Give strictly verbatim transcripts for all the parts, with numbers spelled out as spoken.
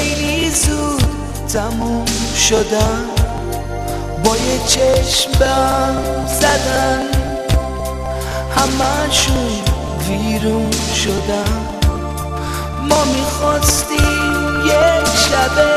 خیلی زود تموم شدن، با یه چشم بهم زدن، همه‌شون ویرون شدن. ما میخواستیم یک شبه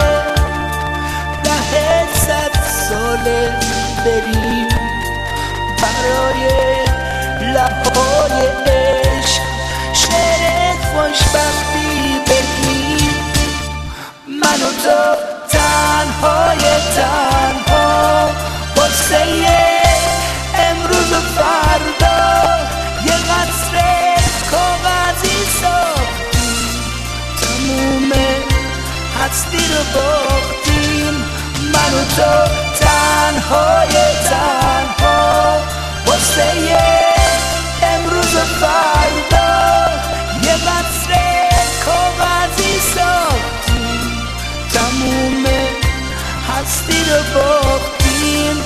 ده صد ساله بریم برای لبهای عشق شعر خوشبختی بگیم. من و تو تنهای تنها واسه امروز و فردا یه قصر کاغذی ساختیم، تموم هستی رو باختیم. من و تو تنهای تنها واسه امروز و فردا یه قصر کاغذی ساختیم، تموم هستی رو باختیم.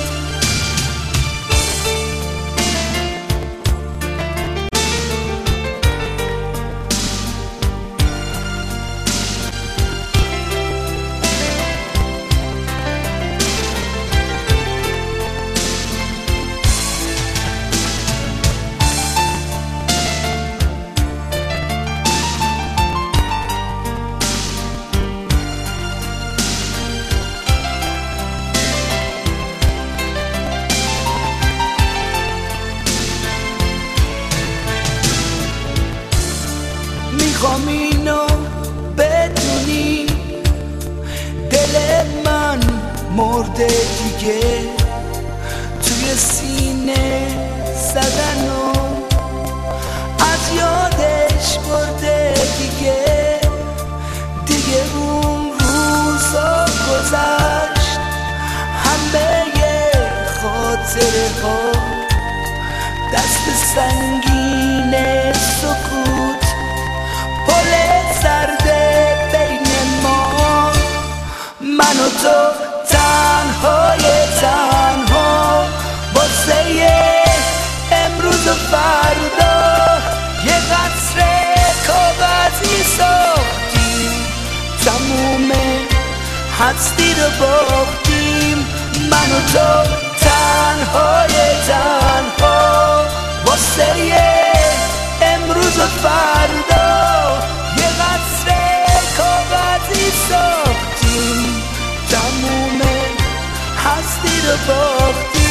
میخوام اینو بدونی، دل من مرده دیگه، توی سینه زدن و از یادش برده دیگه. دیگه اون روزا گذشت، همه خاطره ها، دست سنگین سکوت، پل سرده بین ما. من و تو تنهای تنها واسه امروز و فردا یه قصر کاغذی ساختیم، تموم هستی رو باختیم. من و تو تنهای تنها واسه امروز و فردا یه قصر کاغذی ساختیم، تموم هستی رو باختیم.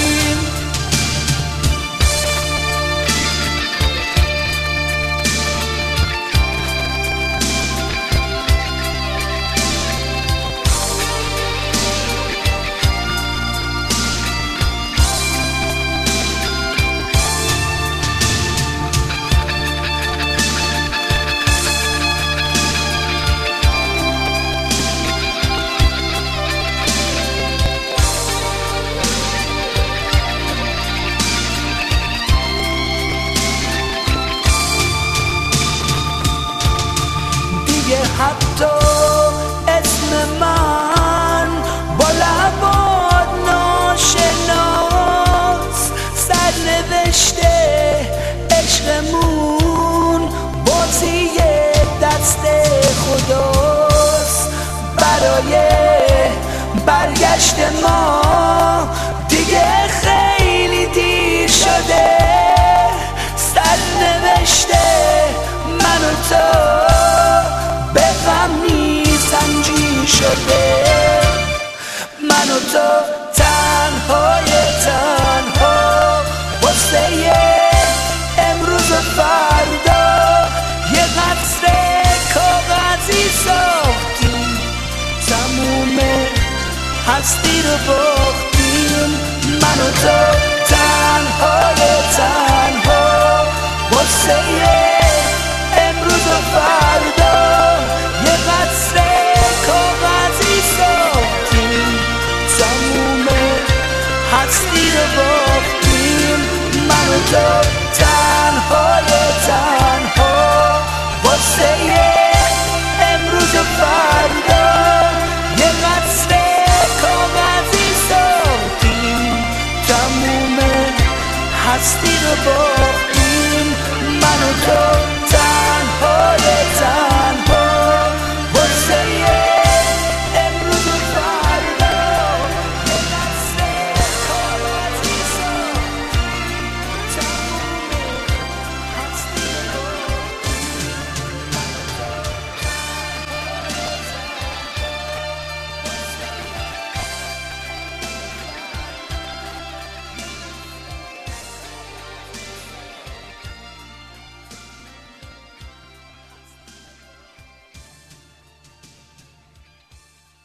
حتی اسم من با لبات ناشناس، سرنوشته عشقمون بازی دست خداست. برای برگشت ما دیگه خیلی دیر شده، سرنوشته من و تو به غم میسنجی شده. من و تو تنهای تنها واسه امروز و فردا یه قصر کاغذی ساختیم، تموم هستی رو باختیم. من و تو تنهای تنها واسه امروز و فردا یه قصر کاغذی ساختیم، تموم هستی رو باختیم. من و تو